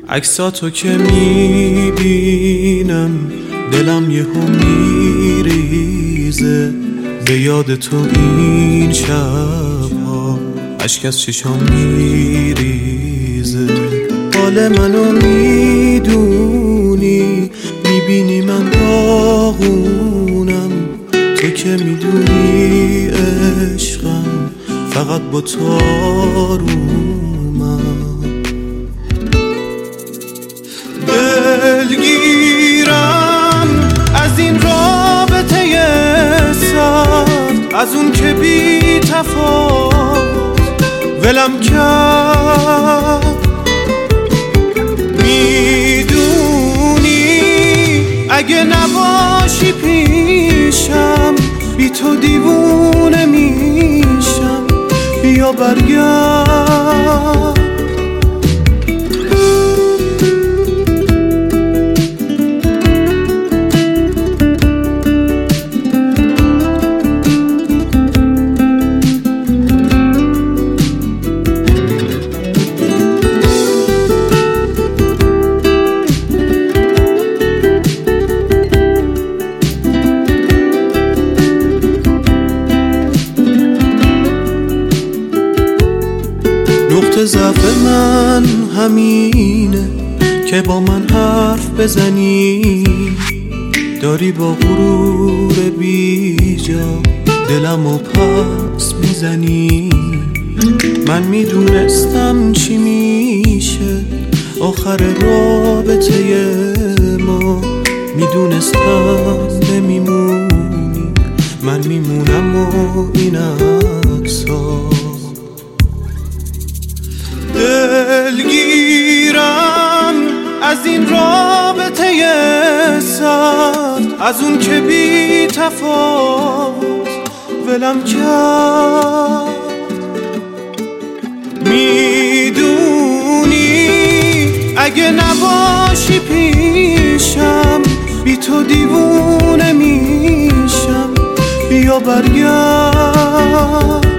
عکساتو که میبینم دلم یهو میریزه، به یاد تو این شبها اشک از چشام میریزه. حال منو میدونی، میبینی من داغونم، تو که میدونی عشقم فقط با تو آرومم. دلگیرم از این رابطه سرد، از اون که بی تفاوت ولم کرد. میدونی اگه نباشی پیشم بی تو دیوونه میشم، بیا برگرد. نقطه ضعف من همینه که با من حرف بزنی، داری با غرور بیجا دلمو پس میزنی. من میدونستم چی میشه آخر رابطه ما، میدونستم نمیمونی، من میمونم و این عکس‌ها. دلگیرم از این رابطه سرد، از اون که بی تفاوت ولم کرد. میدونی اگه نباشی پیشم بی تو دیوونه میشم، بیا برگرد.